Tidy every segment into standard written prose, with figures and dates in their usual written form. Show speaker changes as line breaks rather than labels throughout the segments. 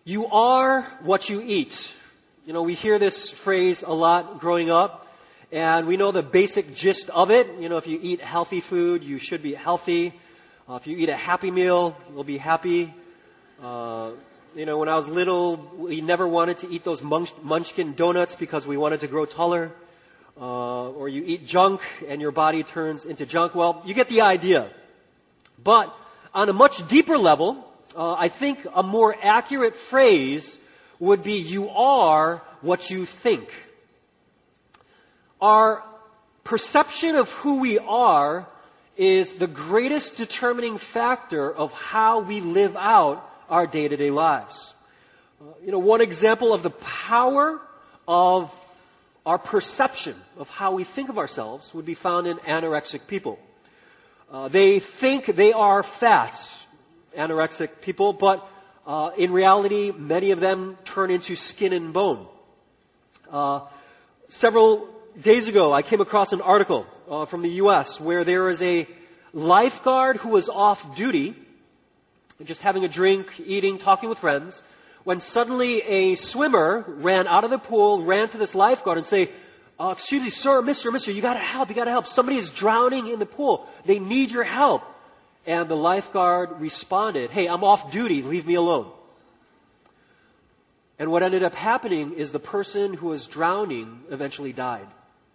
You are what you eat. You know, we hear this phrase a lot growing up, and we know the basic gist of it. You know, if you eat healthy food, you should be healthy. If you eat a happy meal, you'll be happy. You know, when I was little, we never wanted to eat those munchkin donuts because we wanted to grow taller. Or you eat junk and your body turns into junk. Well, you get the idea. But on a much deeper level, I think a more accurate phrase would be, you are what you think. Our perception of who we are is the greatest determining factor of how we live out our day-to-day lives. You know, one example of the power of our perception of how we think of ourselves would be found in anorexic people. They think they are fat, anorexic people, but in reality, many of them turn into skin and bone. Several days ago, I came across an article from the U.S. where there is a lifeguard who was off duty, just having a drink, eating, talking with friends, when suddenly a swimmer ran out of the pool, ran to this lifeguard and say, excuse me, sir, mister, you gotta help. Somebody is drowning in the pool. They need your help. And the lifeguard responded, hey, I'm off duty, leave me alone. And what ended up happening is the person who was drowning eventually died.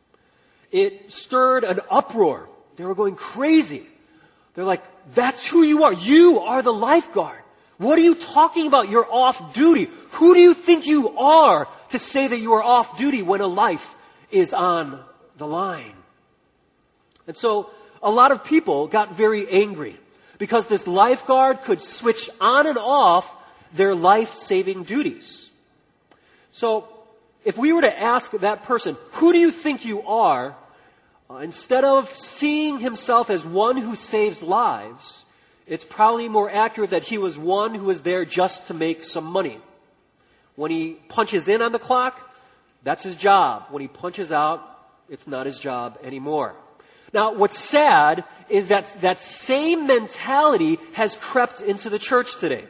It stirred an uproar. They were going crazy. They're like, that's who you are. You are the lifeguard. What are you talking about? You're off duty. Who do you think you are to say that you are off duty when a life is on the line? And so a lot of people got very angry because this lifeguard could switch on and off their life-saving duties. So if we were to ask that person, who do you think you are? Instead of seeing himself as one who saves lives, it's probably more accurate that he was one who was there just to make some money. When he punches in on the clock, that's his job. When he punches out, it's not his job anymore. Now, what's sad is that that same mentality has crept into the church today.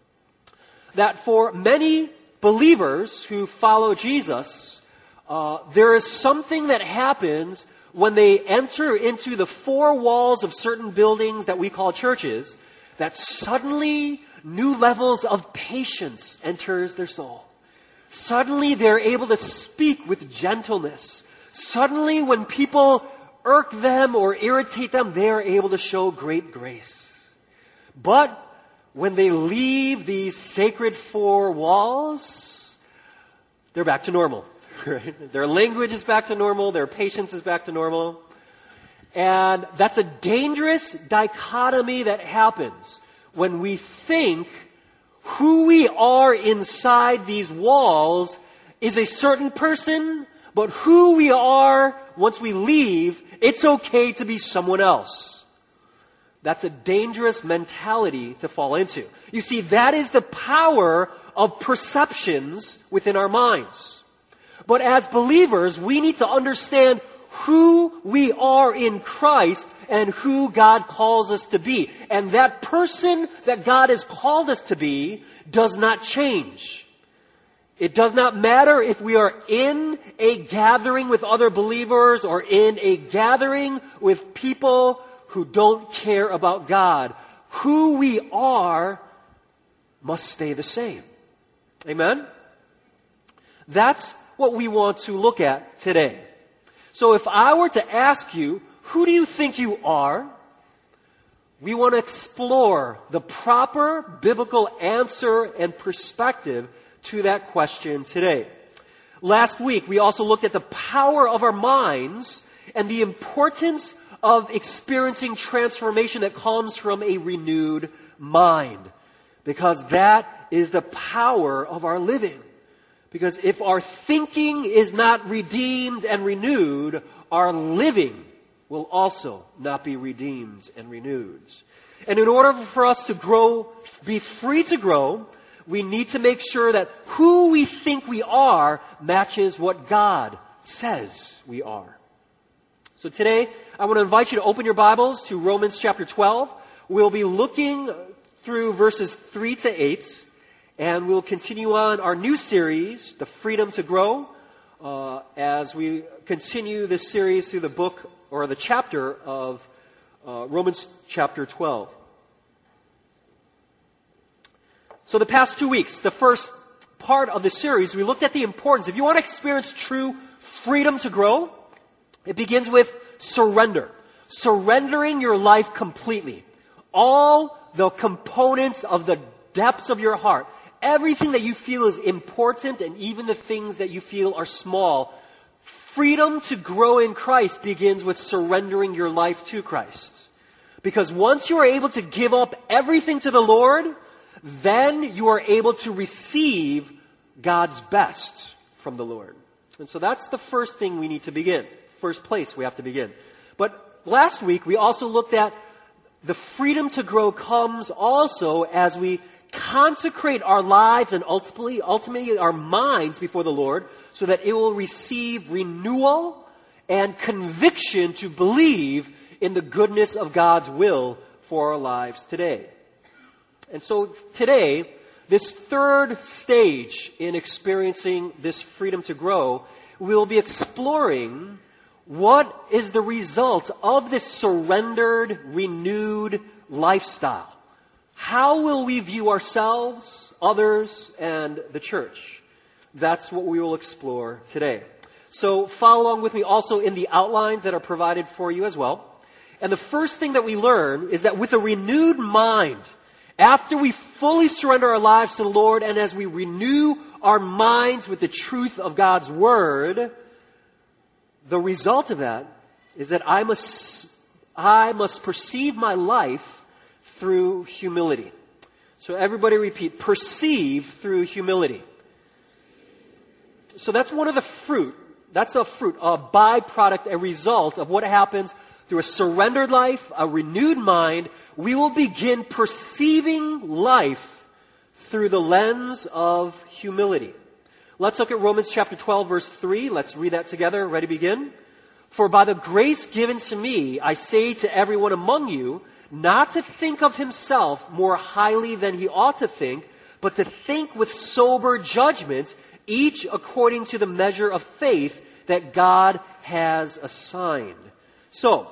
That for many believers who follow Jesus, there is something that happens when they enter into the four walls of certain buildings that we call churches, that suddenly new levels of patience enters their soul. Suddenly they're able to speak with gentleness. Suddenly when people irk them or irritate them, they are able to show great grace. But when they leave these sacred four walls, they're back to normal. Right? Their language is back to normal. Their patience is back to normal. And that's a dangerous dichotomy that happens when we think who we are inside these walls is a certain person, but who we are once we leave, it's okay to be someone else. That's a dangerous mentality to fall into. You see, that is the power of perceptions within our minds. But as believers, we need to understand who we are in Christ and who God calls us to be. And that person that God has called us to be does not change. It does not matter if we are in a gathering with other believers or in a gathering with people who don't care about God. Who we are must stay the same. Amen? That's what we want to look at today. So if I were to ask you, who do you think you are? We want to explore the proper biblical answer and perspective to that question today. Last week, we also looked at the power of our minds and the importance of experiencing transformation that comes from a renewed mind. Because that is the power of our living. Because if our thinking is not redeemed and renewed, our living will also not be redeemed and renewed. And in order for us to grow, be free to grow, we need to make sure that who we think we are matches what God says we are. So today, I want to invite you to open your Bibles to Romans chapter 12. We'll be looking through verses 3 to 8. And we'll continue on our new series, The Freedom to Grow, as we continue this series through the book or the chapter of Romans chapter 12. So the past 2 weeks, the first part of the series, we looked at the importance. If you want to experience true freedom to grow, it begins with surrender. Surrendering your life completely. All the components of the depths of your heart. Everything that you feel is important and even the things that you feel are small. Freedom to grow in Christ begins with surrendering your life to Christ. Because once you are able to give up everything to the Lord, then you are able to receive God's best from the Lord. And so that's the first thing we need to begin. First place we have to begin. But last week we also looked at the freedom to grow comes also as we consecrate our lives and ultimately our minds before the Lord so that it will receive renewal and conviction to believe in the goodness of God's will for our lives today. And so today, this third stage in experiencing this freedom to grow, we'll be exploring what is the result of this surrendered, renewed lifestyle. How will we view ourselves, others, and the church? That's what we will explore today. So follow along with me also in the outlines that are provided for you as well. And the first thing that we learn is that with a renewed mind, after we fully surrender our lives to the Lord and as we renew our minds with the truth of God's Word, the result of that is that I must perceive my life through humility. So everybody repeat, perceive through humility. So that's one of the fruit. That's a fruit, a byproduct, a result of what happens through a surrendered life, a renewed mind. We will begin perceiving life through the lens of humility. Let's look at Romans chapter 12, verse 3. Let's read that together. Ready, begin. For by the grace given to me, I say to everyone among you, not to think of himself more highly than he ought to think, but to think with sober judgment, each according to the measure of faith that God has assigned. So,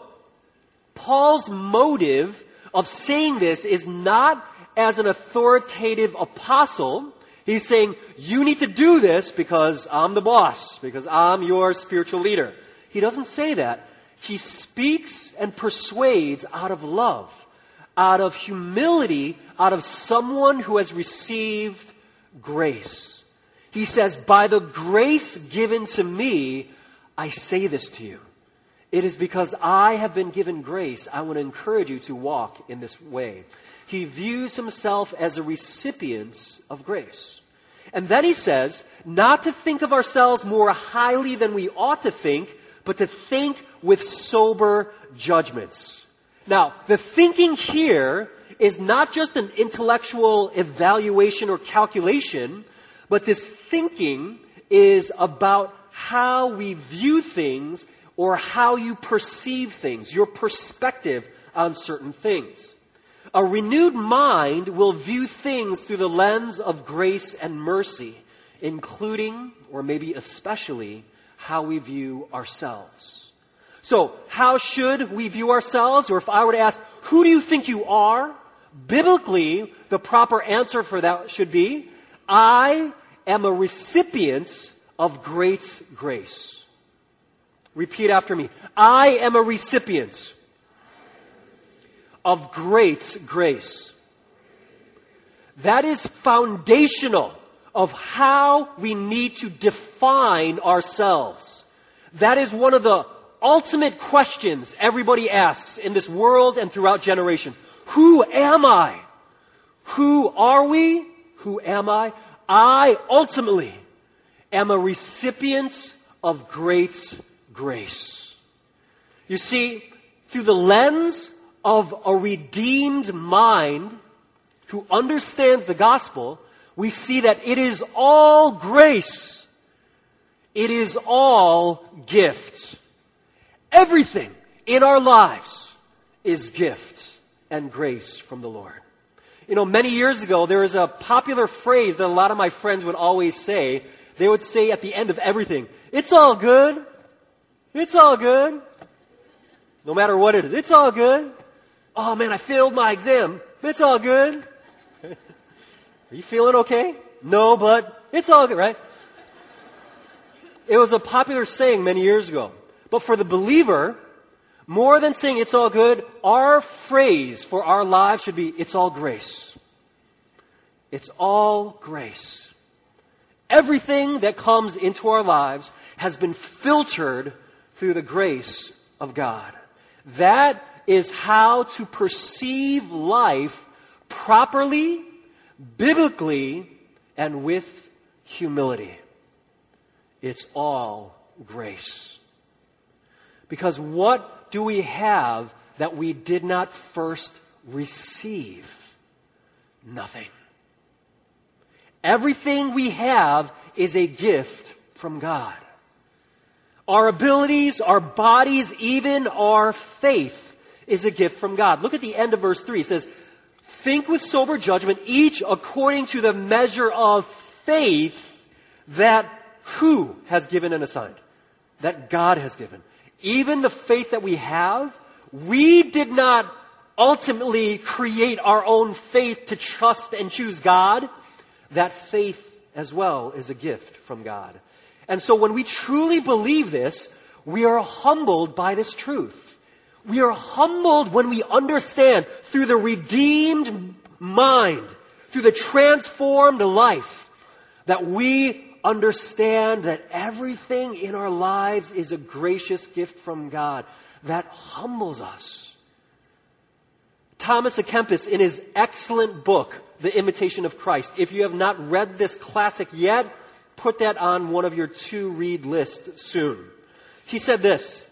Paul's motive of saying this is not as an authoritative apostle. He's saying, you need to do this because I'm the boss, because I'm your spiritual leader. He doesn't say that. He speaks and persuades out of love, out of humility, out of someone who has received grace. He says, by the grace given to me, I say this to you. It is because I have been given grace, I want to encourage you to walk in this way. He views himself as a recipient of grace. And then he says, not to think of ourselves more highly than we ought to think, but to think with sober judgments. Now, the thinking here is not just an intellectual evaluation or calculation, but this thinking is about how we view things or how you perceive things, your perspective on certain things. A renewed mind will view things through the lens of grace and mercy, including, or maybe especially, how we view ourselves. So, how should we view ourselves? Or if I were to ask, who do you think you are? Biblically, the proper answer for that should be, I am a recipient of great grace. Repeat after me. I am a recipient of great grace. That is foundational of how we need to define ourselves. That is one of the ultimate questions everybody asks in this world and throughout generations. Who am I? Who are we? Who am I? I ultimately am a recipient of great grace. You see, through the lens of a redeemed mind who understands the gospel, we see that it is all grace. It is all gift. Everything in our lives is gift and grace from the Lord. Many years ago, there was a popular phrase that a lot of my friends would always say. They would say at the end of everything, "It's all good. It's all good." No matter what it is, it's all good. "Oh man, I failed my exam. It's all good." Are you feeling okay? No, but it's all good, right? It was a popular saying many years ago. But for the believer, more than saying it's all good, our phrase for our lives should be, it's all grace. It's all grace. Everything that comes into our lives has been filtered through the grace of God. That is how to perceive life properly, biblically, and with humility. It's all grace. Because what do we have that we did not first receive? Nothing. Everything we have is a gift from God. Our abilities, our bodies, even our faith is a gift from God. Look at the end of verse 3. It says, "Think with sober judgment, each according to the measure of faith that" who has given and assigned? That God has given. Even the faith that we have, we did not ultimately create our own faith to trust and choose God. That faith as well is a gift from God. And so when we truly believe this, we are humbled by this truth. We are humbled when we understand through the redeemed mind, through the transformed life, that we understand that everything in our lives is a gracious gift from God. That humbles us. Thomas à Kempis, in his excellent book, The Imitation of Christ, if you have not read this classic yet, put that on one of your to-read lists soon. He said this,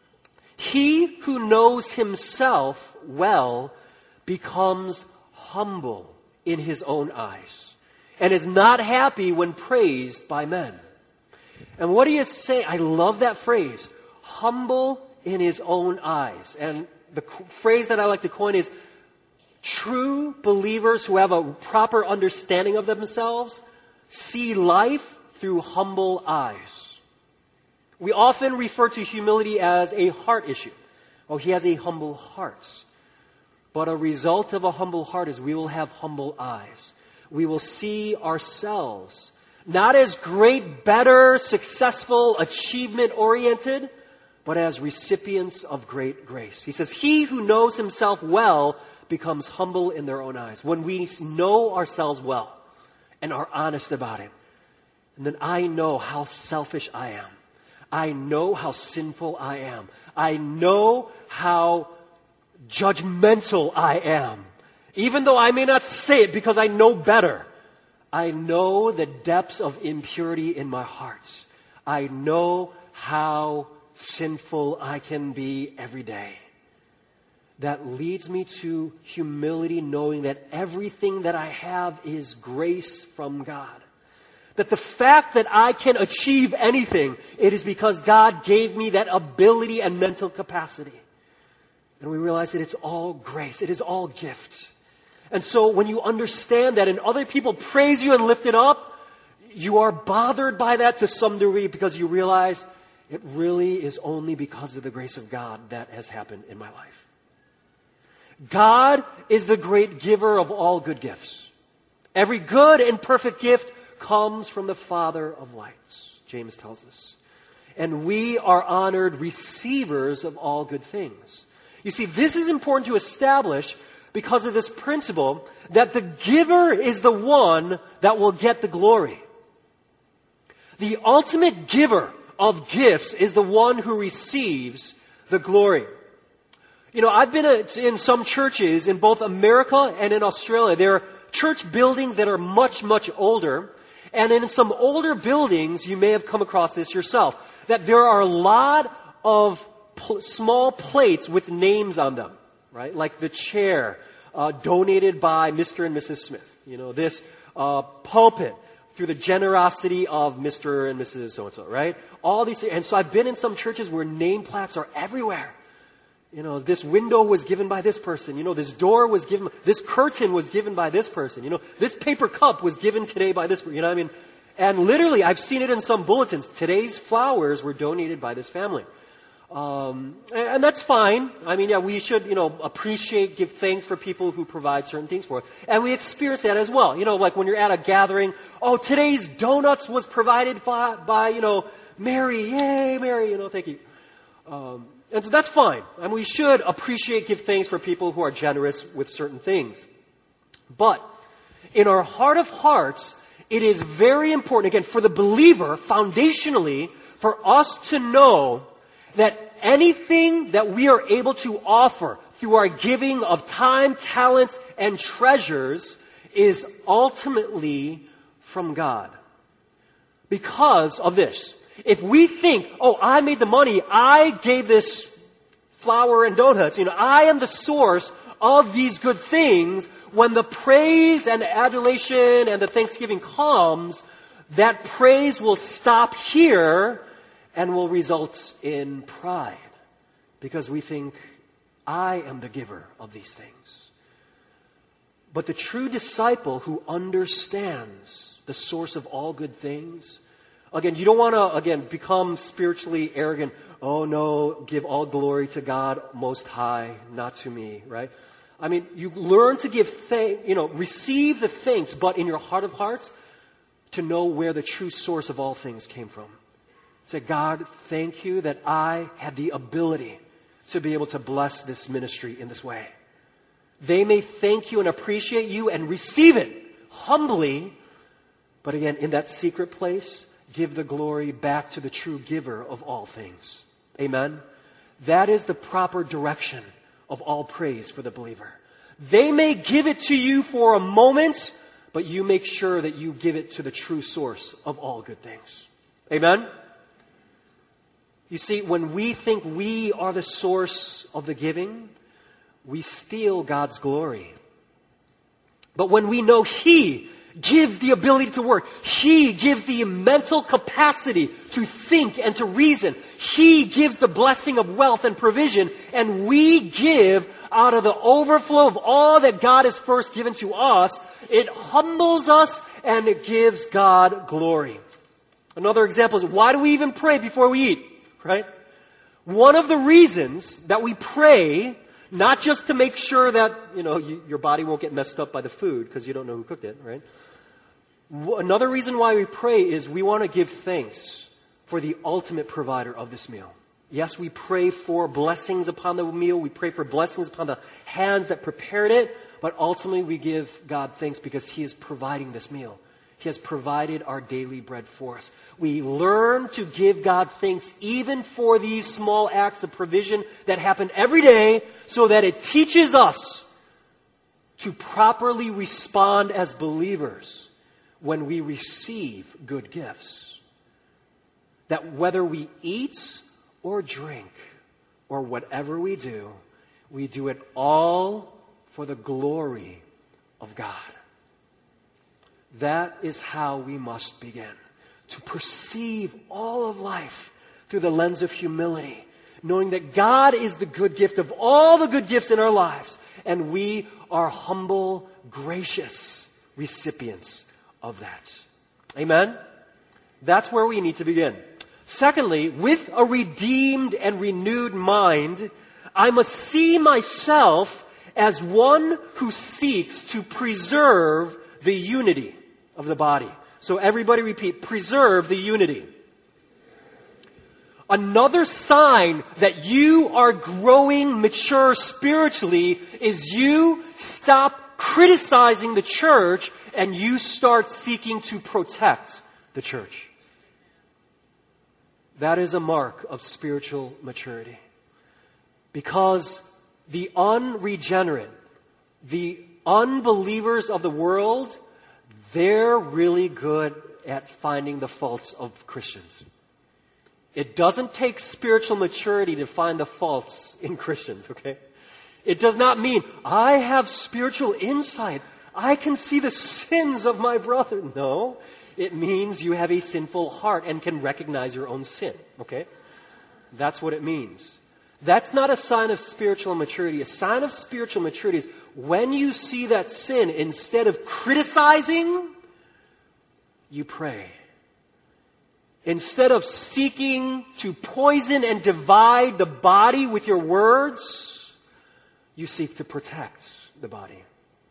"He who knows himself well becomes humble in his own eyes, and is not happy when praised by men." And what he is saying, I love that phrase, humble in his own eyes. And the phrase that I like to coin is, true believers who have a proper understanding of themselves see life through humble eyes. We often refer to humility as a heart issue. Oh, he has a humble heart. But a result of a humble heart is we will have humble eyes. We will see ourselves not as great, better, successful, achievement-oriented, but as recipients of great grace. He says, "He who knows himself well becomes humble in their own eyes." When we know ourselves well and are honest about it, and then I know how selfish I am. I know how sinful I am. I know how judgmental I am. Even though I may not say it because I know better, I know the depths of impurity in my heart. I know how sinful I can be every day. That leads me to humility, knowing that everything that I have is grace from God. That the fact that I can achieve anything, it is because God gave me that ability and mental capacity. And we realize that it's all grace. It is all gift. And so when you understand that and other people praise you and lift it up, you are bothered by that to some degree because you realize it really is only because of the grace of God that has happened in my life. God is the great giver of all good gifts. Every good and perfect gift comes from the Father of lights, James tells us. And we are honored receivers of all good things. You see, this is important to establish because of this principle that the giver is the one that will get the glory. The ultimate giver of gifts is the one who receives the glory. I've been in some churches in both America and in Australia. There are church buildings that are much, much older. And in some older buildings, you may have come across this yourself, that there are a lot of small plates with names on them, right? Like the chair donated by Mr. and Mrs. Smith. This pulpit through the generosity of Mr. and Mrs. So-and-so, right? All these things. And so I've been in some churches where name plaques are everywhere. This window was given by this person. This door was given, this curtain was given by this person. This paper cup was given today by this person. And literally, I've seen it in some bulletins. Today's flowers were donated by this family. And that's fine. We should, appreciate, give thanks for people who provide certain things for us. And we experience that as well. Like when you're at a gathering, today's donuts was provided by Mary. Yay, Mary, thank you. And so that's fine. We should appreciate, give thanks for people who are generous with certain things. But in our heart of hearts, it is very important, again, for the believer, foundationally, for us to know that anything that we are able to offer through our giving of time, talents, and treasures is ultimately from God. Because of this. If we think, I made the money, I gave this flour and donuts, I am the source of these good things, when the praise and adulation and the thanksgiving comes, that praise will stop here and will result in pride. Because we think, I am the giver of these things. But the true disciple who understands the source of all good things, again, you don't want to, become spiritually arrogant. Oh no, give all glory to God Most High, not to me, right? You learn to give receive the thanks, but in your heart of hearts, to know where the true source of all things came from. Say, God, thank you that I had the ability to be able to bless this ministry in this way. They may thank you and appreciate you and receive it humbly, but again, in that secret place, give the glory back to the true giver of all things. Amen? That is the proper direction of all praise for the believer. They may give it to you for a moment, but you make sure that you give it to the true source of all good things. Amen? You see, when we think we are the source of the giving, we steal God's glory. But when we know He gives the ability to work, He gives the mental capacity to think and to reason, He gives the blessing of wealth and provision, and we give out of the overflow of all that God has first given to us, it humbles us and it gives God glory. Another example is, why do we even pray before we eat? Right? One of the reasons that we pray, not just to make sure that, your body won't get messed up by the food because you don't know who cooked it, right? Another reason why we pray is we want to give thanks for the ultimate provider of this meal. Yes, we pray for blessings upon the meal. We pray for blessings upon the hands that prepared it. But ultimately we give God thanks because He is providing this meal. He has provided our daily bread for us. We learn to give God thanks even for these small acts of provision that happen every day, so that it teaches us to properly respond as believers when we receive good gifts. That whether we eat or drink or whatever we do it all for the glory of God. That is how we must begin. To perceive all of life through the lens of humility, knowing that God is the good gift of all the good gifts in our lives, and we are humble, gracious recipients of that. Amen? That's where we need to begin. Secondly, with a redeemed and renewed mind, I must see myself as one who seeks to preserve the unity of the body. So everybody repeat, preserve the unity. Another sign that you are growing mature spiritually is you stop criticizing the church and you start seeking to protect the church. That is a mark of spiritual maturity. Because the unregenerate, the unbelievers of the world, they're really good at finding the faults of Christians. It doesn't take spiritual maturity to find the faults in Christians, okay? It does not mean, I have spiritual insight. I can see the sins of my brother. No, it means you have a sinful heart and can recognize your own sin, okay? That's what it means. That's not a sign of spiritual maturity. A sign of spiritual maturity is when you see that sin, instead of criticizing, you pray. Instead of seeking to poison and divide the body with your words, you seek to protect the body.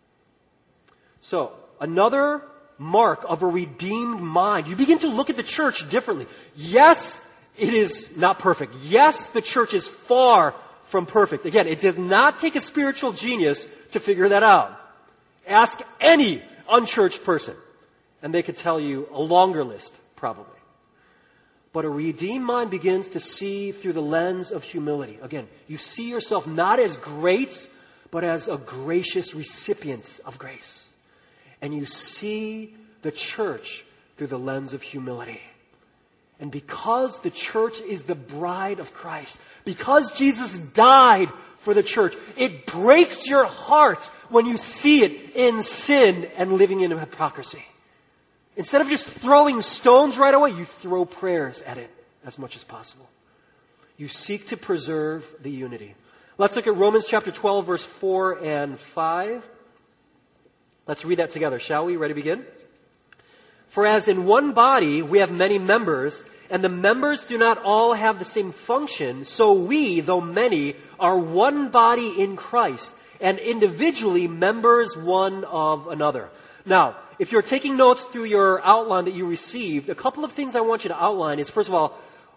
So, another mark of a redeemed mind, you begin to look at the church differently. Yes, it is not perfect. Yes, the church is far from perfect. Again, it does not take a spiritual genius to figure that out. Ask any unchurched person, and they could tell you a longer list, probably. But a redeemed mind begins to see through the lens of humility. Again, you see yourself not as great, but as a gracious recipient of grace. And you see the church through the lens of humility. And because the church is the bride of Christ, because Jesus died for the church, it breaks your heart when you see it in sin and living in hypocrisy. Instead of just throwing stones right away, you throw prayers at it as much as possible. You seek to preserve the unity. Let's look at Romans chapter 12, verse 4 and 5. Let's read that together, shall we? Ready to begin? For as in one body we have many members, and the members do not all have the same function, so we, though many, are one body in Christ, and individually members one of another. Now, if you're taking notes through your outline that you received, a couple of things I want you to outline is, first of all,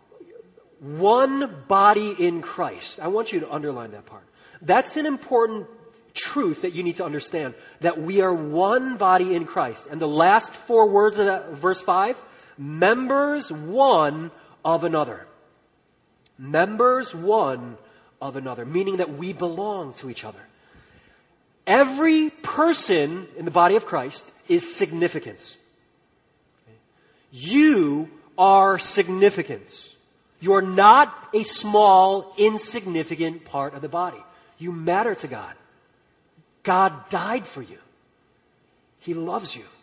one body in Christ. I want you to underline that part. That's an important truth that you need to understand, that we are one body in Christ. And the last four words of that, verse 5, members one of another. Members one of another, meaning that we belong to each other. Every person in the body of Christ is significant. You are significant. You are not a small, insignificant part of the body. You matter to God. God died for you. He loves you.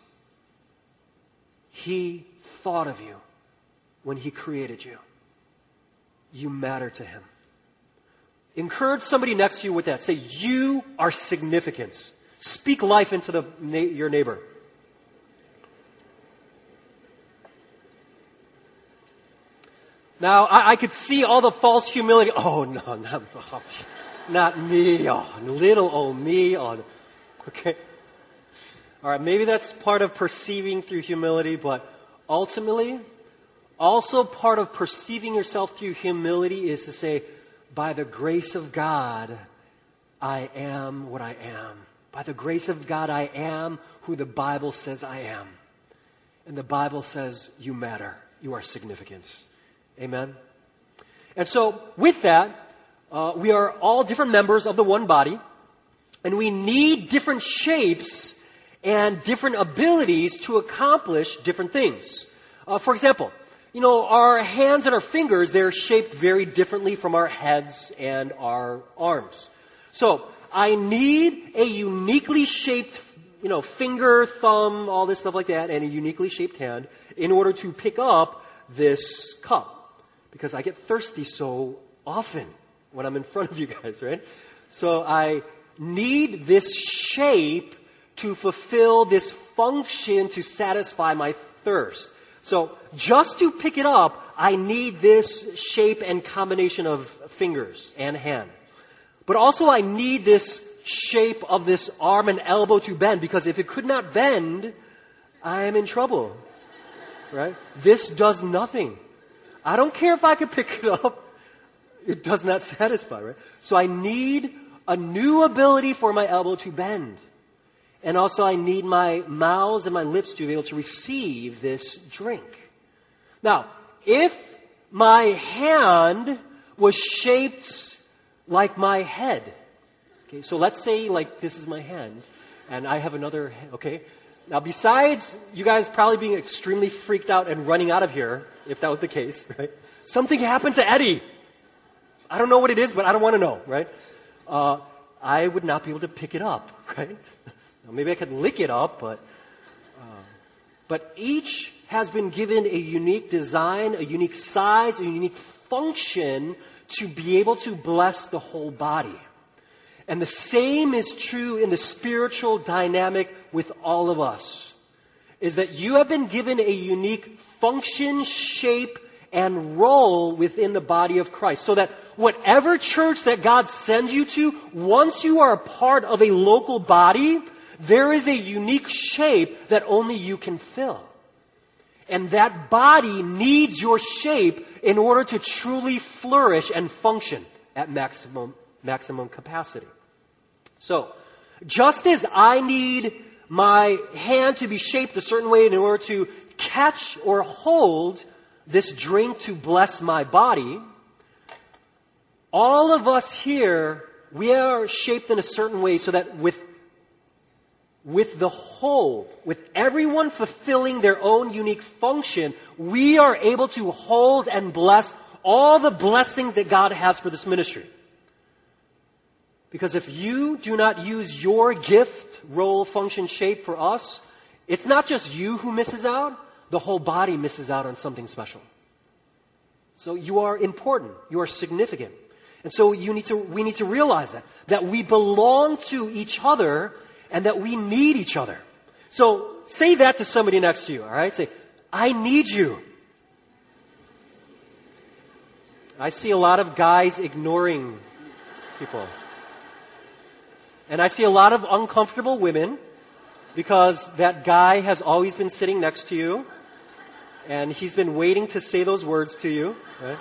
He thought of you when He created you. You matter to Him. Encourage somebody next to you with that. Say, you are significant. Speak life into your neighbor. Now, I could see all the false humility. Oh, no, not me. Oh, little old me. Oh, okay. All right, maybe that's part of perceiving through humility, but ultimately, also part of perceiving yourself through humility is to say, by the grace of God, I am what I am. By the grace of God, I am who the Bible says I am. And the Bible says you matter. You are significant. Amen? And so, with that, we are all different members of the one body, and we need different shapes and different abilities to accomplish different things. For example, our hands and our fingers, they're shaped very differently from our heads and our arms. So, I need a uniquely shaped, finger, thumb, all this stuff like that, and a uniquely shaped hand in order to pick up this cup. Because I get thirsty so often when I'm in front of you guys, right? So I need this shape to fulfill this function to satisfy my thirst. So just to pick it up, I need this shape and combination of fingers and hand. But also I need this shape of this arm and elbow to bend, because if it could not bend, I am in trouble, right? This does nothing. I don't care if I can pick it up. It does not satisfy, right? So I need a new ability for my elbow to bend. And also I need my mouths and my lips to be able to receive this drink. Now, if my hand was shaped like my head, okay, so let's say like this is my hand, and I have another hand, okay? Now, besides you guys probably being extremely freaked out and running out of here, if that was the case, right? Something happened to Eddie. I don't know what it is, but I don't want to know, right? I would not be able to pick it up, right? Now, maybe I could lick it up, but But each has been given a unique design, a unique size, a unique function to be able to bless the whole body. And the same is true in the spiritual dynamic with all of us, is that you have been given a unique function, shape, and role within the body of Christ. So that whatever church that God sends you to, once you are a part of a local body, there is a unique shape that only you can fill. And that body needs your shape in order to truly flourish and function at maximum capacity. So, just as I need my hand to be shaped a certain way in order to catch or hold this drink to bless my body, all of us here, we are shaped in a certain way so that with the whole, with everyone fulfilling their own unique function, we are able to hold and bless all the blessings that God has for this ministry. Because if you do not use your gift, role, function, shape for us, it's not just you who misses out, the whole body misses out on something special. So you are important, you are significant. And so we need to realize that we belong to each other and that we need each other. So say that to somebody next to you, all right? Say, I need you. I see a lot of guys ignoring people. And I see a lot of uncomfortable women because that guy has always been sitting next to you and he's been waiting to say those words to you. Right?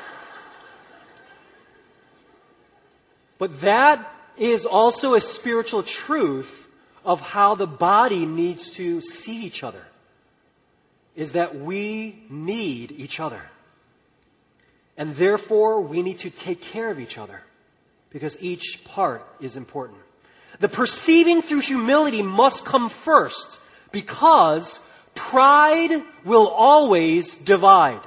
But that is also a spiritual truth of how the body needs to see each other, is that we need each other. And therefore, we need to take care of each other because each part is important. The perceiving through humility must come first because pride will always divide.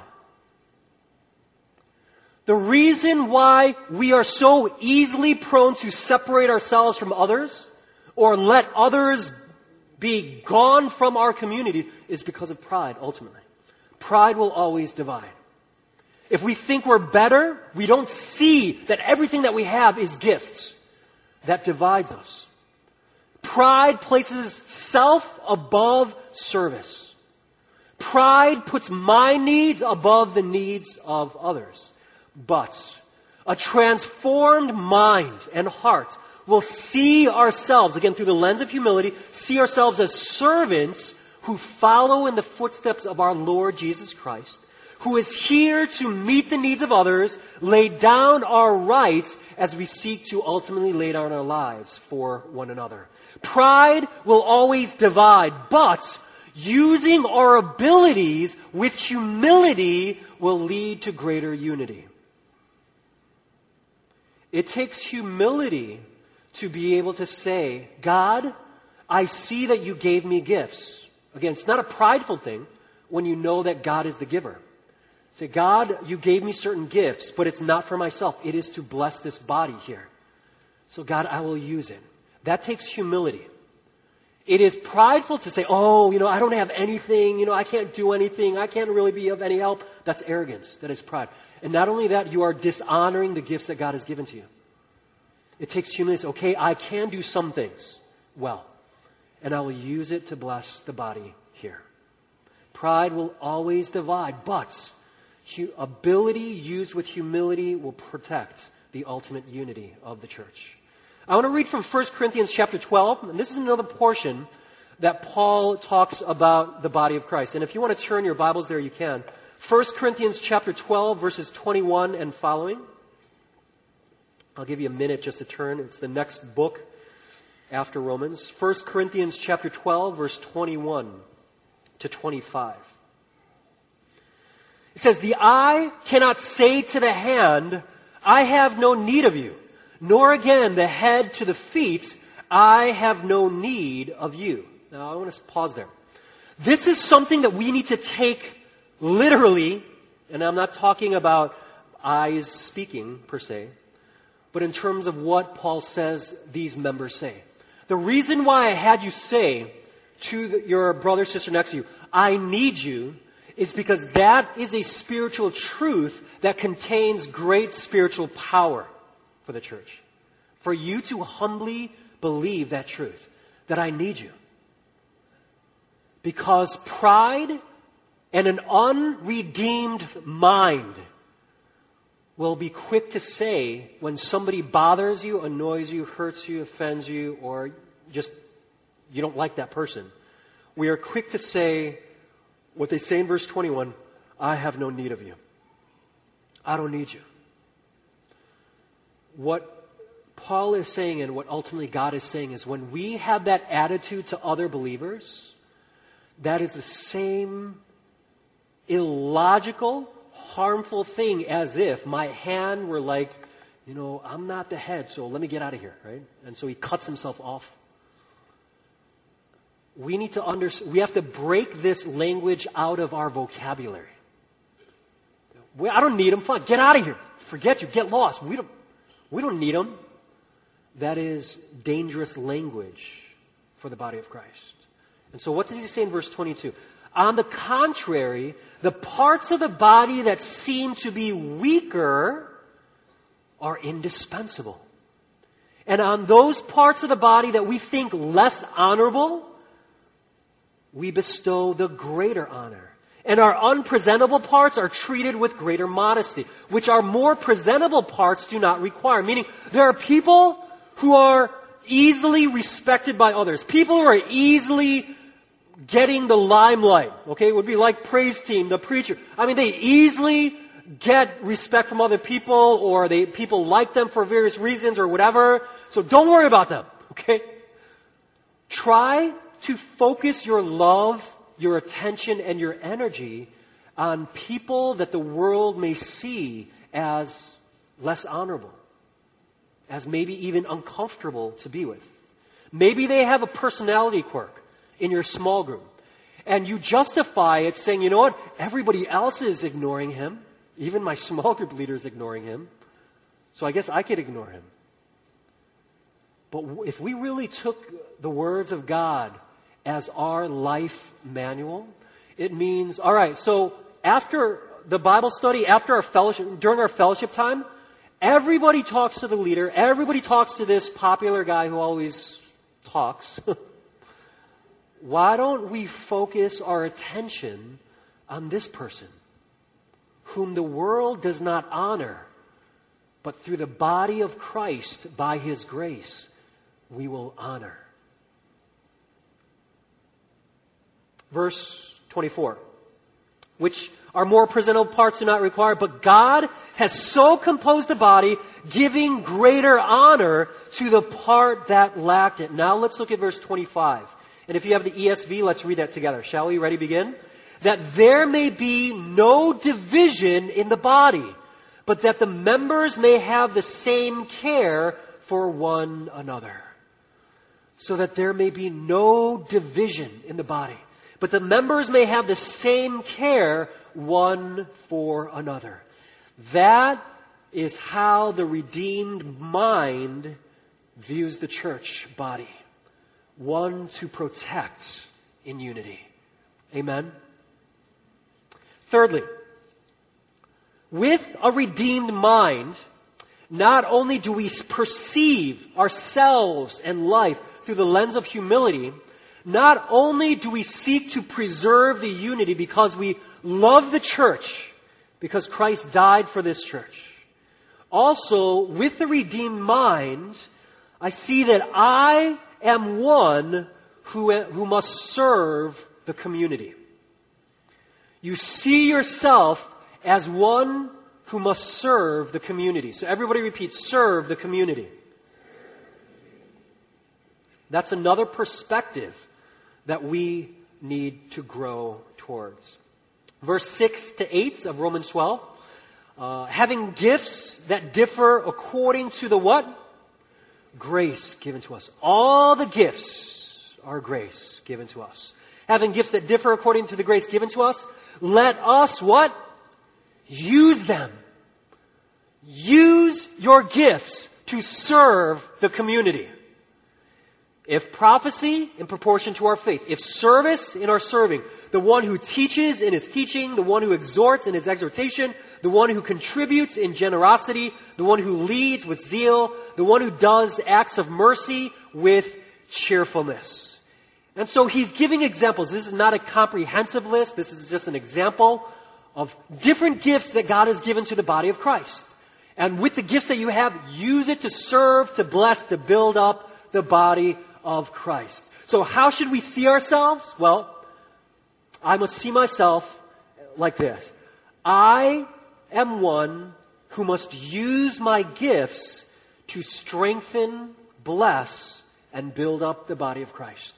The reason why we are so easily prone to separate ourselves from others or let others be gone from our community is because of pride, ultimately. Pride will always divide. If we think we're better, we don't see that everything that we have is gifts. That divides us. Pride places self above service. Pride puts my needs above the needs of others. But a transformed mind and heart will see ourselves, again through the lens of humility, see ourselves as servants who follow in the footsteps of our Lord Jesus Christ, who is here to meet the needs of others, lay down our rights as we seek to ultimately lay down our lives for one another. Pride will always divide, but using our abilities with humility will lead to greater unity. It takes humility to be able to say, God, I see that you gave me gifts. Again, it's not a prideful thing when you know that God is the giver. Say, God, you gave me certain gifts, but it's not for myself. It is to bless this body here. So God, I will use it. That takes humility. It is prideful to say, I don't have anything, I can't do anything, I can't really be of any help. That's arrogance. That is pride. And not only that, you are dishonoring the gifts that God has given to you. It takes humility to say, okay, I can do some things well, and I will use it to bless the body here. Pride will always divide, but ability used with humility will protect the ultimate unity of the church. I want to read from 1 Corinthians chapter 12, and this is another portion that Paul talks about the body of Christ. And if you want to turn your Bibles there, you can. 1 Corinthians chapter 12, verses 21 and following. I'll give you a minute just to turn. It's the next book after Romans. 1 Corinthians chapter 12, verse 21 to 25. It says, the eye cannot say to the hand, I have no need of you, nor again the head to the feet, I have no need of you. Now I want to pause there. This is something that we need to take literally, and I'm not talking about eyes speaking per se, but in terms of what Paul says these members say. The reason why I had you say to your brother, sister next to you, I need you, is because that is a spiritual truth that contains great spiritual power for the church. For you to humbly believe that truth, that I need you. Because pride and an unredeemed mind will be quick to say when somebody bothers you, annoys you, hurts you, offends you, or just you don't like that person. We are quick to say what they say in verse 21, I have no need of you. I don't need you. What Paul is saying and what ultimately God is saying is when we have that attitude to other believers, that is the same illogical, harmful thing as if my hand were like, I'm not the head, so let me get out of here, right? And so he cuts himself off. We need to we have to break this language out of our vocabulary. I don't need him. Fine, get out of here. Forget you. Get lost. We don't need him. That is dangerous language for the body of Christ. And so what does he say in verse 22? On the contrary, the parts of the body that seem to be weaker are indispensable. And on those parts of the body that we think less honorable, we bestow the greater honor. And our unpresentable parts are treated with greater modesty, which our more presentable parts do not require. Meaning, there are people who are easily respected by others. People who are easily getting the limelight. Okay, it would be like praise team, the preacher. They easily get respect from other people, or people like them for various reasons or whatever. So don't worry about them. Okay? Try to focus your love, your attention, and your energy on people that the world may see as less honorable, as maybe even uncomfortable to be with. Maybe they have a personality quirk in your small group, and you justify it saying, you know what, everybody else is ignoring him. Even my small group leader is ignoring him. So I guess I could ignore him. But if we really took the words of God as our life manual, it means, all right, so after the Bible study, after our fellowship, during our fellowship time, everybody talks to the leader, everybody talks to this popular guy who always talks. Why don't we focus our attention on this person, whom the world does not honor, but through the body of Christ, by His grace, we will honor. Verse 24, which our more presentable parts do not require, but God has so composed the body, giving greater honor to the part that lacked it. Now let's look at verse 25. And if you have the ESV, let's read that together. Shall we? Ready, begin? That there may be no division in the body, but that the members may have the same care for one another. So that there may be no division in the body, but the members may have the same care one for another. That is how the redeemed mind views the church body. One to protect in unity. Amen? Thirdly, with a redeemed mind, not only do we perceive ourselves and life through the lens of humility, not only do we seek to preserve the unity because we love the church, because Christ died for this church. Also, with the redeemed mind, I see that I am one who must serve the community. You see yourself as one who must serve the community. So everybody repeat, serve the community. That's another perspective that we need to grow towards. Verse 6 to 8 of Romans 12. Having gifts that differ according to the what? Grace given to us. All the gifts are grace given to us. Having gifts that differ according to the grace given to us, let us what? Use them. Use your gifts to serve the community. If prophecy, in proportion to our faith. If service, in our serving. The one who teaches in his teaching. The one who exhorts in his exhortation. The one who contributes in generosity. The one who leads with zeal. The one who does acts of mercy with cheerfulness. And so he's giving examples. This is not a comprehensive list. This is just an example of different gifts that God has given to the body of Christ. And with the gifts that you have, use it to serve, to bless, to build up the body of Christ. So how should we see ourselves? Well, I must see myself like this. I am one who must use my gifts to strengthen, bless, and build up the body of Christ.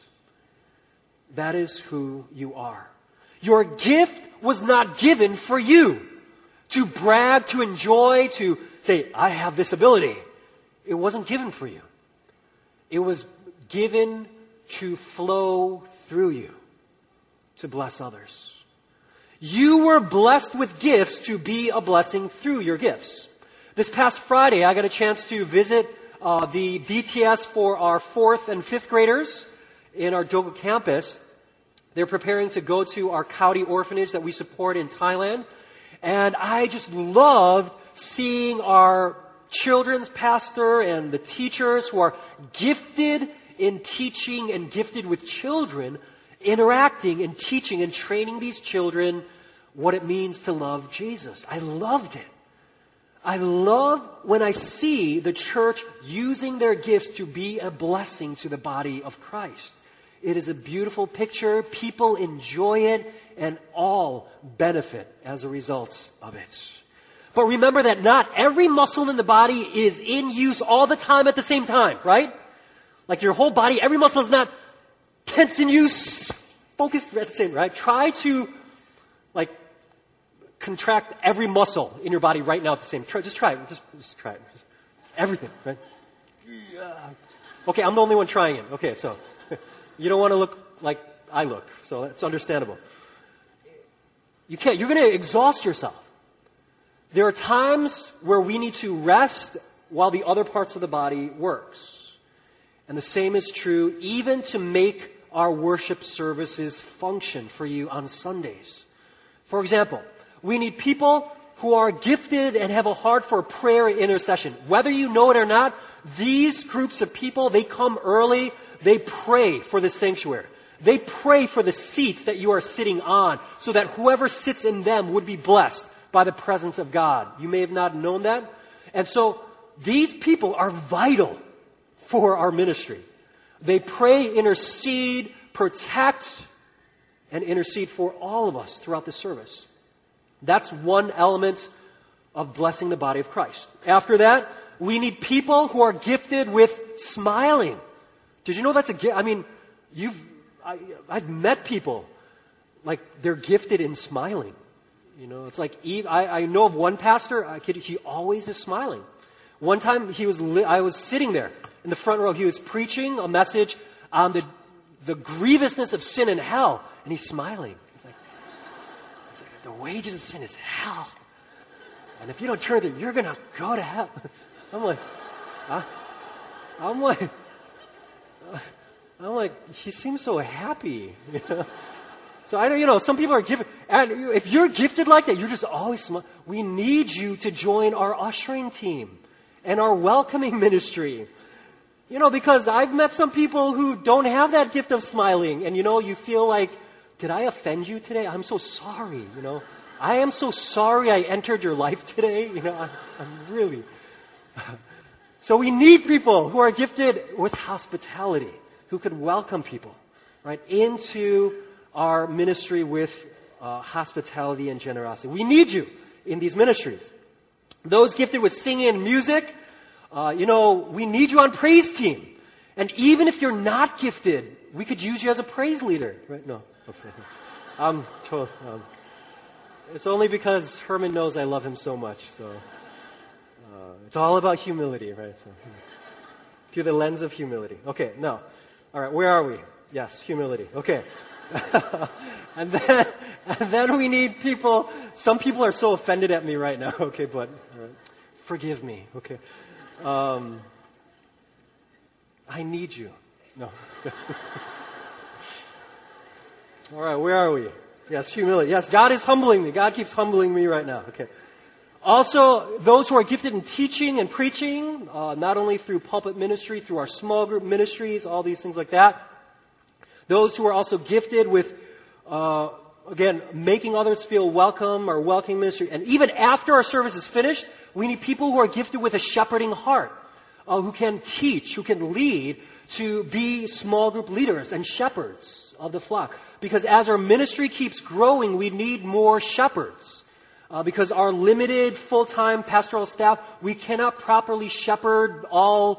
That is who you are. Your gift was not given for you to brag, to enjoy, to say, I have this ability. It wasn't given for you. It was given to flow through you, to bless others. You were blessed with gifts to be a blessing through your gifts. This past Friday, I got a chance to visit the DTS for our 4th and 5th graders in our Doga campus. They're preparing to go to our Kaudi orphanage that we support in Thailand. And I just loved seeing our children's pastor and the teachers who are gifted in teaching and gifted with children, interacting and teaching and training these children what it means to love Jesus. I loved it. I love when I see the church using their gifts to be a blessing to the body of Christ. It is a beautiful picture. People enjoy it, and all benefit as a result of it. But remember that not every muscle in the body is in use all the time at the same time, right? Like your whole body, every muscle is not tense in use, focused at the same, right? Try to, contract every muscle in your body right now at the same time. Just try it. Just try it. Just everything, right? Okay, I'm the only one trying it. Okay, so you don't want to look like I look, so it's understandable. You can't. You're going to exhaust yourself. There are times where we need to rest while the other parts of the body works. And the same is true even to make our worship services function for you on Sundays. For example, we need people who are gifted and have a heart for prayer and intercession. Whether you know it or not, these groups of people, they come early, they pray for the sanctuary. They pray for the seats that you are sitting on so that whoever sits in them would be blessed by the presence of God. You may have not known that. And so these people are vital for our ministry. They pray, intercede, protect, and intercede for all of us throughout the service. That's one element of blessing the body of Christ. After that, we need people who are gifted with smiling. Did you know that's a gift? I mean, I've met people, they're gifted in smiling. You know, it's like, I know of one pastor, he always is smiling. One time I was sitting there in the front row, he was preaching a message on the grievousness of sin and hell, and he's smiling. He's like, the wages of sin is hell. And if you don't turn it, you're going to go to hell. I'm like, he seems so happy. You know? So I know, some people are gifted. And if you're gifted like that, you're just always smiling. We need you to join our ushering team and our welcoming ministry. Because I've met some people who don't have that gift of smiling. And you feel like, did I offend you today? I'm so sorry, I am so sorry I entered your life today. I'm really. So we need people who are gifted with hospitality, who could welcome people, right, into our ministry with hospitality and generosity. We need you in these ministries. Those gifted with singing and music, we need you on praise team. And even if you're not gifted, we could use you as a praise leader, right? No, I'm sorry. It's only because Herman knows I love him so much. So it's all about humility, right? So through the lens of humility. Okay, no. All right, where are we? Yes, humility. Okay. and then we need people. Some people are so offended at me right now. Okay, but forgive me. Okay. I need you.
No. All right, where are we? Yes, humility. Yes, God is humbling me. God keeps humbling me right now. Okay. Also, those who are gifted in teaching and preaching, not only through pulpit ministry, through our small group ministries, all these things like that. Those who are also gifted with, again, making others feel welcome or welcoming ministry. And even after our service is finished, we need people who are gifted with a shepherding heart, who can teach, who can lead, to be small group leaders and shepherds of the flock. Because as our ministry keeps growing, we need more shepherds. Because our limited full-time pastoral staff, we cannot properly shepherd all,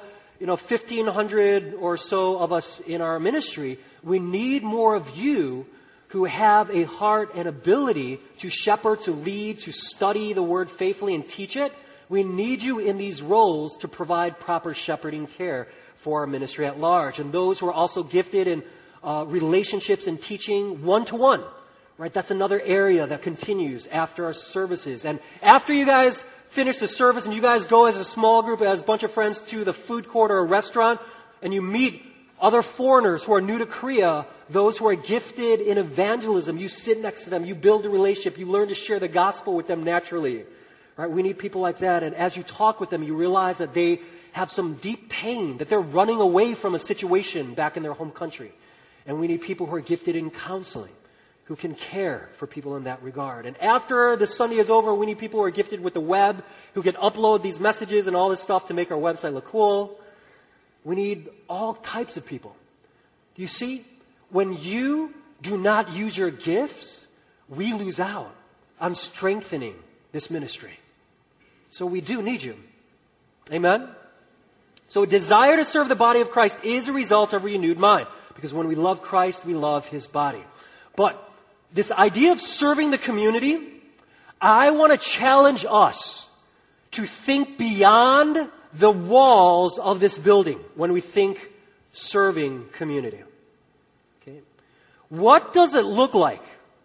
1,500 or so of us in our ministry. We need more of you who have a heart and ability to shepherd, to lead, to study the word faithfully and teach it. We need you in these roles to provide proper shepherding care for our ministry at large. And those who are also gifted in relationships and teaching one-to-one. Right, that's another area that continues after our services. And after you guys finish the service and you guys go as a small group, as a bunch of friends to the food court or a restaurant, and you meet other foreigners who are new to Korea, those who are gifted in evangelism, you sit next to them, you build a relationship, you learn to share the gospel with them naturally. Right, we need people like that. And as you talk with them, you realize that they have some deep pain, that they're running away from a situation back in their home country. And we need people who are gifted in counseling, who can care for people in that regard. And after the Sunday is over, we need people who are gifted with the web, who can upload these messages and all this stuff to make our website look cool. We need all types of people. You see, when you do not use your gifts, we lose out on strengthening this ministry. So we do need you. Amen? So a desire to serve the body of Christ is a result of a renewed mind. Because when we love Christ, we love His body. But this idea of serving the community, I want to challenge us to think beyond the walls of this building when we think serving community. Okay? What does it look like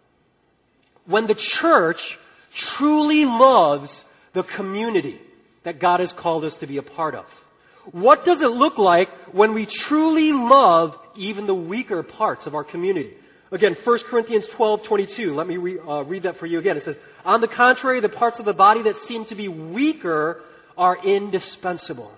when the church truly loves the community that God has called us to be a part of? What does it look like when we truly love even the weaker parts of our community? Again, 1 Corinthians 12:22. Let me read that for you again. It says, "On the contrary, the parts of the body that seem to be weaker are indispensable."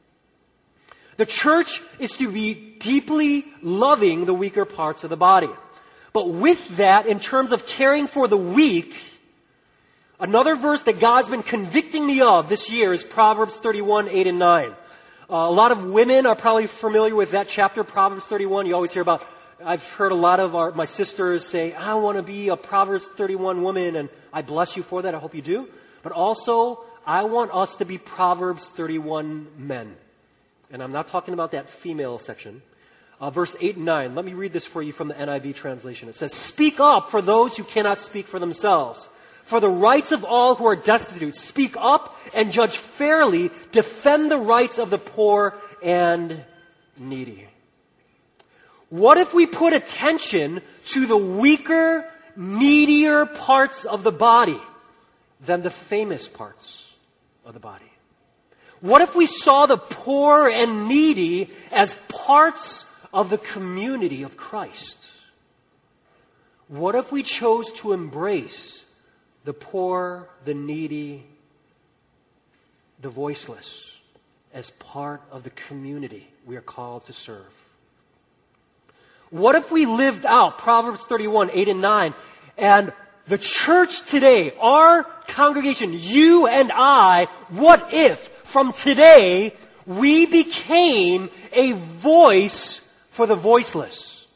The church is to be deeply loving the weaker parts of the body. But with that, in terms of caring for the weak, another verse that God's been convicting me of this year is Proverbs 31:8 and 9. A lot of women are probably familiar with that chapter, Proverbs 31. You always hear about, I've heard a lot of my sisters say, I want to be a Proverbs 31 woman, and I bless you for that. I hope you do. But also, I want us to be Proverbs 31 men. And I'm not talking about that female section. Verse 8 and 9. Let me read this for you from the NIV translation. It says, "Speak up for those who cannot speak for themselves. For the rights of all who are destitute, speak up and judge fairly. Defend the rights of the poor and needy." What if we put attention to the weaker, needier parts of the body than the famous parts of the body? What if we saw the poor and needy as parts of the community of Christ? What if we chose to embrace the poor, the needy, the voiceless as part of the community we are called to serve? What if we lived out Proverbs 31:8 and 9, and the church today, our congregation, you and I, what if from today we became a voice for the voiceless?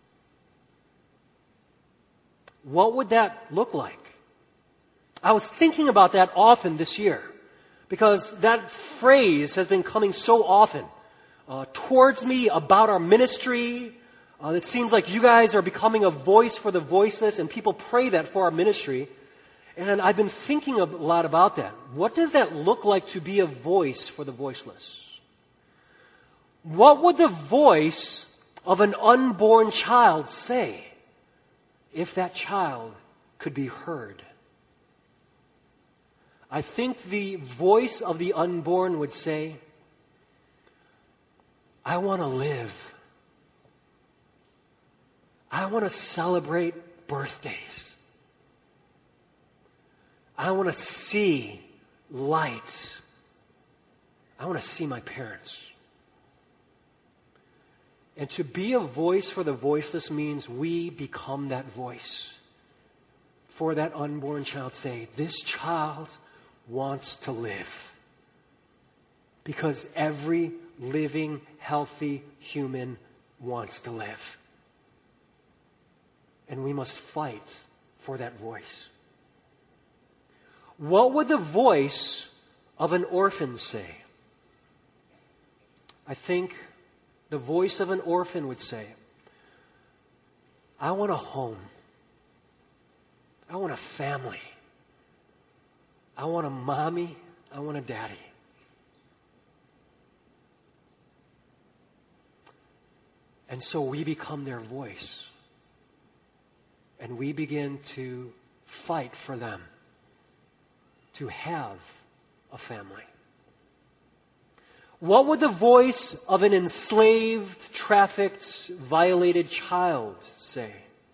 What would that look like? I was thinking about that often this year because that phrase has been coming so often towards me about our ministry. It seems like you guys are becoming a voice for the voiceless, and people pray that for our ministry. And I've been thinking a lot about that. What does that look like to be a voice for the voiceless? What would the voice of an unborn child say if that child could be heard? I think the voice of the unborn would say, I want to live
I want to celebrate birthdays. I want to see light. I want to see my parents. And to be a voice for the voiceless means we become that voice for that unborn child. Say, this child wants to live. Because every living, healthy human wants to live. And we must fight for that voice. What would the voice of an orphan say? I think the voice of an orphan would say, I want a home. I want a family. I want a mommy. I want a daddy. And so we become their voice. And we begin to fight for them to have a family. What would the voice of an enslaved, trafficked, violated child say?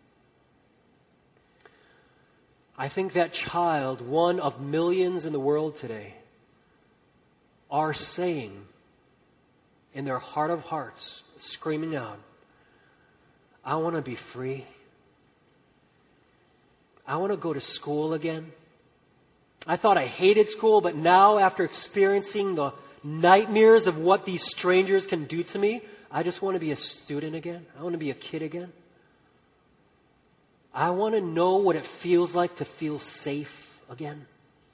I think that child, one of millions in the world today, are saying in their heart of hearts, screaming out, I want to be free. I want to go to school again. I thought I hated school, but now after experiencing the nightmares of what these strangers can do to me, I just want to be a student again. I want to be a kid again. I want to know what it feels like to feel safe again.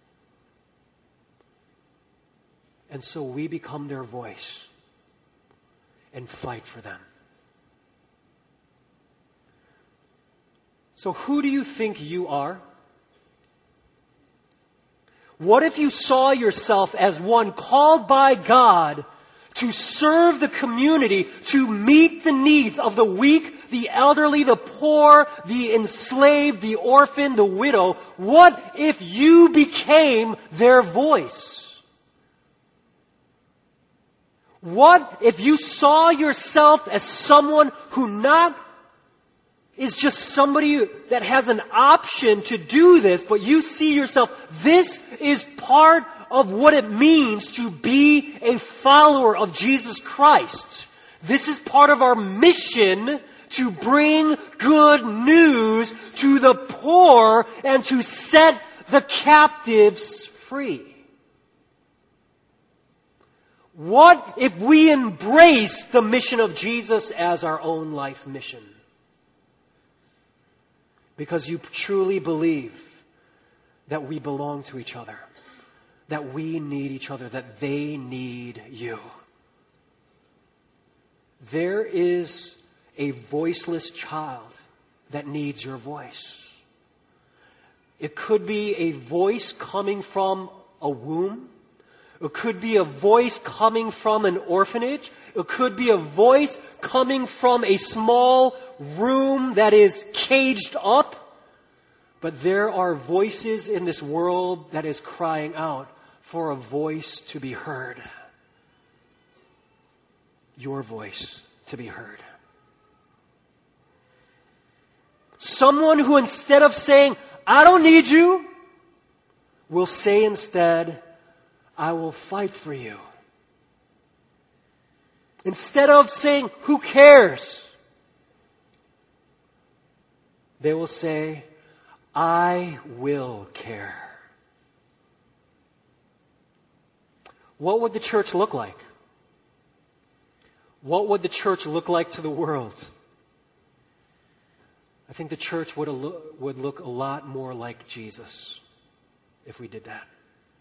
And so we become their voice and fight for them. So who do you think you are? What if you saw yourself as one called by God to serve the community, to meet the needs of the weak, the elderly, the poor, the enslaved, the orphan, the widow? What if you became their voice? What if you saw yourself as someone who not is just somebody that has an option to do this, but you see yourself, this is part of what it means to be a follower of Jesus Christ. This is part of our mission to bring good news to the poor and to set the captives free. What if we embrace the mission of Jesus as our own life mission? Because you truly believe that we belong to each other, that we need each other, that they need you. There is a voiceless child that needs your voice. It could be a voice coming from a womb. It could be a voice coming from an orphanage. It could be a voice coming from a small room that is caged up. But there are voices in this world that is crying out for a voice to be heard. Your voice to be heard. Someone who instead of saying, I don't need you, will say instead, I will fight for you. Instead of saying, who cares? They will say, I will care. What would the church look like? What would the church look like to the world? I think the church would look a lot more like Jesus if we did that.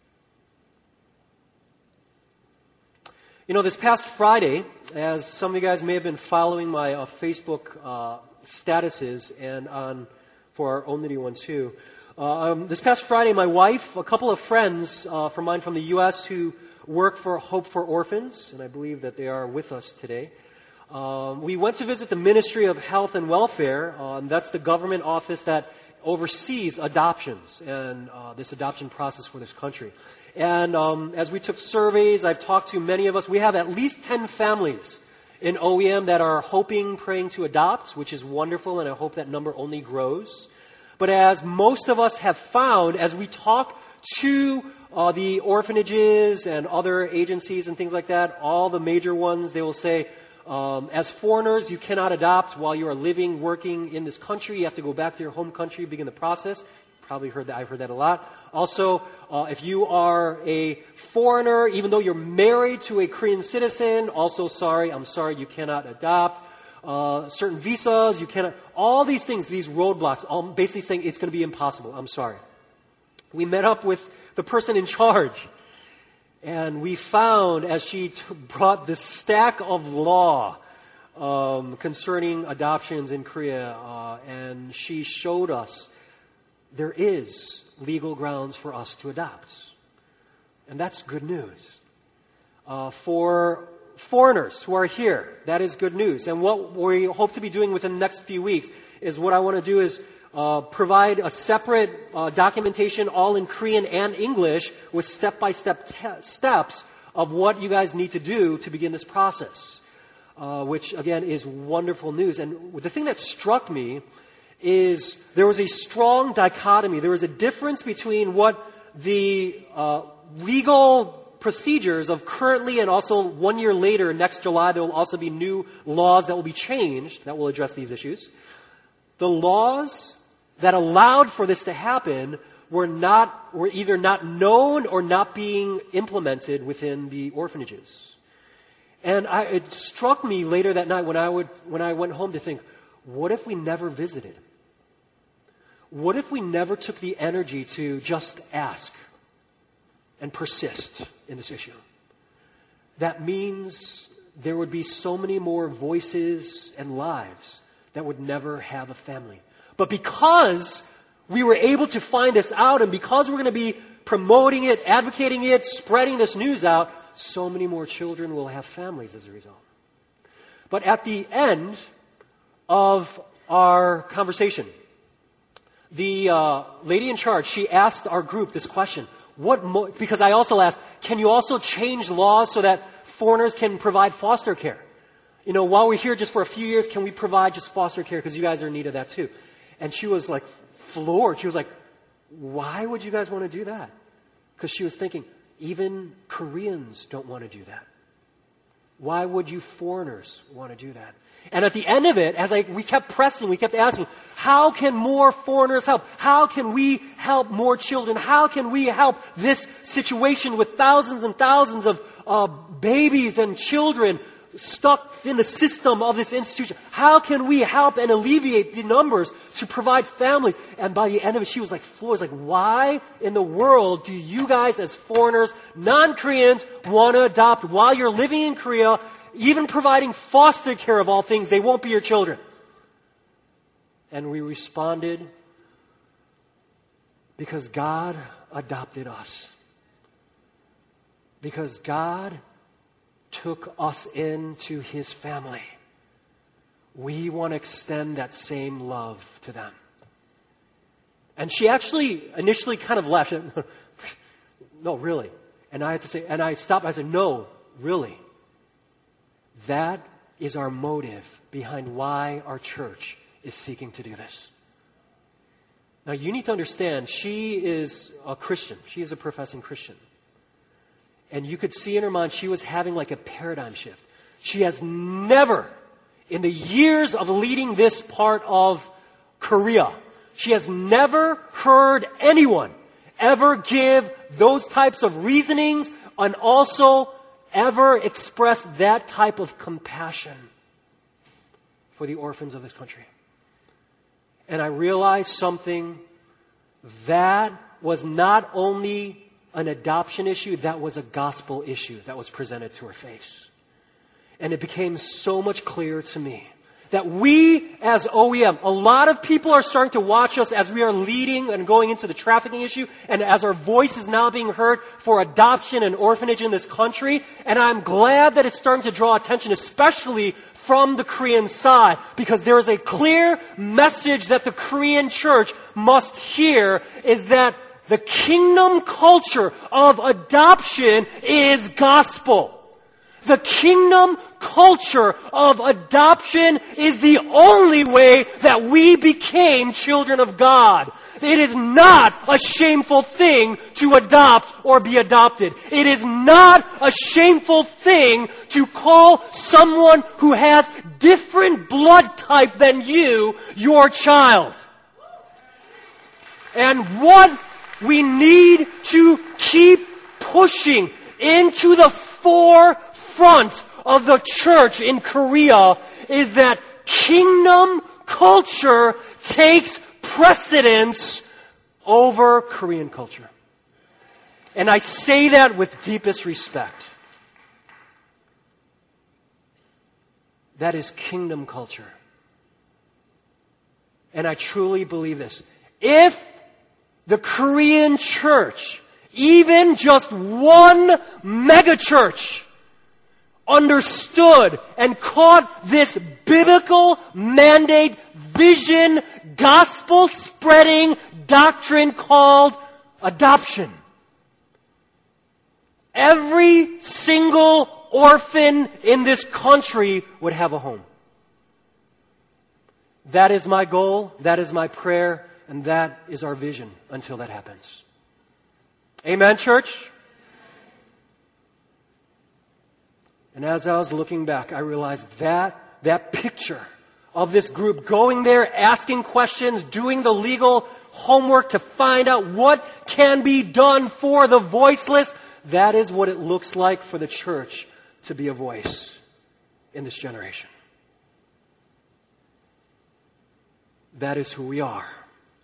You know, this past Friday, as some of you guys may have been following my Facebook statuses and for our Omnity one too, this past Friday, my wife, a couple of friends from mine from the U.S. who work for Hope for Orphans, and I believe that they are with us today, we went to visit the Ministry of Health and Welfare. That's the government office that oversees adoptions and this adoption process for this country. And as we took surveys, I've talked to many of us. We have at least 10 families
in OEM that are hoping, praying to adopt, which is wonderful, and I hope that number only grows. But as most of us have found, as we talk to the orphanages and other agencies and things like that, all the major ones, they will say, as foreigners, you cannot adopt while you are living, working in this country. You have to go back to your home country, begin the process. Probably heard that. I've heard that a lot. Also, if you are a foreigner, even though you're married to a Korean citizen, also I'm sorry, you cannot adopt. Certain visas, you cannot. All these things, these roadblocks, all basically saying it's going to be impossible. I'm sorry. We met up with the person in charge, and we found as she brought this stack of law concerning adoptions in Korea, and she showed us there is legal grounds for us to adopt. And that's good news. For foreigners who are here, that is good news. And what we hope to be doing within the next few weeks is what I want to do is provide a separate documentation all in Korean and English with step-by-step steps of what you guys need to do to begin this process, which again is wonderful news. And the thing that struck me is there was a strong dichotomy. There was a difference between what the legal procedures of currently and also 1 year later, next July, there will also be new laws that will be changed that will address these issues. The laws that allowed for this to happen were either not known or not being implemented within the orphanages. And it struck me later that night when I went home to think, what if we never visited? What if we never took the energy to just ask and persist in this issue? That means there would be so many more voices and lives that would never have a family. But because we were able to find this out, and because we're going to be promoting it, advocating it, spreading this news out, so many more children will have families as a result. But at the end of our conversation, the lady in charge, she asked our group this question. Because I also asked, can you also change laws so that foreigners can provide foster care? You know, while we're here just for a few years, can we provide just foster care? Because you guys are in need of that too. And she was like floored. She was like, why would you guys want to do that? Because she was thinking, even Koreans don't want to do that. Why would you foreigners want to do that? And at the end of it, we kept pressing, we kept asking, how can more foreigners help? How can we help more children? How can we help this situation with thousands and thousands of babies and children stuck in the system of this institution? How can we help and alleviate the numbers to provide families? And by the end of it, she was like floored. Like, why in the world do you guys as foreigners, non-Koreans, want to adopt while you're living in Korea, even providing foster care of all things? They won't be your children. And we responded, because God adopted us. Because God took us into His family. We want to extend that same love to them. And she actually initially kind of laughed. No, really. And I had to say, and I stopped. I said, no, really. That is our motive behind why our church is seeking to do this. Now, you need to understand, she is a Christian. She is a professing Christian. And you could see in her mind, she was having like a paradigm shift. She has never, in the years of leading this part of Korea, she has never heard anyone ever give those types of reasonings and also ever express that type of compassion for the orphans of this country. And I realized something, that was not only an adoption issue, that was a gospel issue that was presented to her face. And it became so much clearer to me that we as OEM, a lot of people are starting to watch us as we are leading and going into the trafficking issue, and as our voice is now being heard for adoption and orphanage in this country. And I'm glad that it's starting to draw attention, especially from the Korean side, because there is a clear message that the Korean church must hear, is that the kingdom culture of adoption is gospel. The kingdom culture of adoption is the only way that we became children of God. It is not a shameful thing to adopt or be adopted. It is not a shameful thing to call someone who has different blood type than you your child. And what we need to keep pushing into the forefront of the church in Korea is that kingdom culture takes precedence over Korean culture. And I say that with deepest respect. That is kingdom culture. And I truly believe this. If the Korean church, even just one megachurch, understood and caught this biblical mandate, vision, gospel spreading doctrine called adoption, every single orphan in this country would have a home. That is my goal, that is my prayer, and that is our vision until that happens. Amen, church? And as I was looking back, I realized that picture of this group going there, asking questions, doing the legal homework to find out what can be done for the voiceless, that is what it looks like for the church to be a voice in this generation. That is who we are.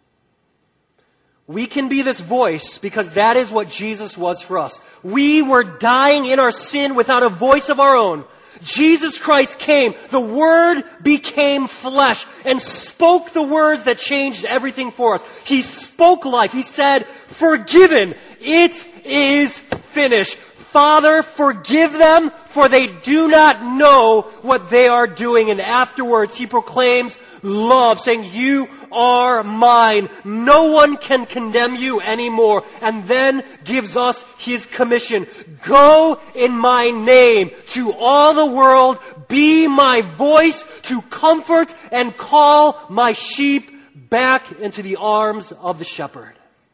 We can be this voice because that is what Jesus was for us. We were dying in our sin without a voice of our own. Jesus Christ came, the Word became flesh and spoke the words that changed everything for us. He spoke life. He said, "Forgiven, it is finished. Father, forgive them, for they do not know what they are doing." And afterwards, He proclaims love, saying, "You are mine. No one can condemn you anymore." And then gives us His commission. Go in my name to all the world. Be my voice to comfort and call my sheep back into the arms of the shepherd.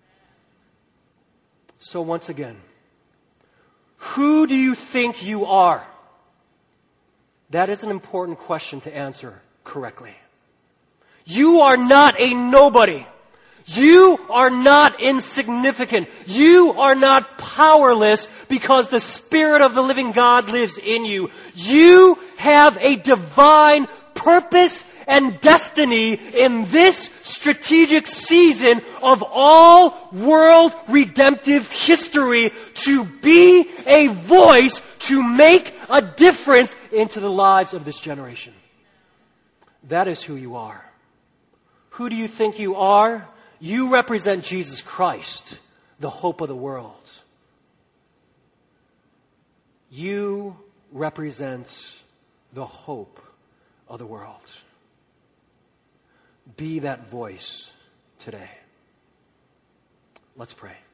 So once again, who do you think you are? That is an important question to answer correctly. You are not a nobody. You are not insignificant. You are not powerless because the Spirit of the living God lives in you. You have a divine purpose and destiny in this strategic season of all world redemptive history to be a voice to make a difference into the lives of this generation. That is who you are. Who do you think you are? You represent Jesus Christ, the hope of the world. You represent the hope of the world. Be that voice today. Let's pray.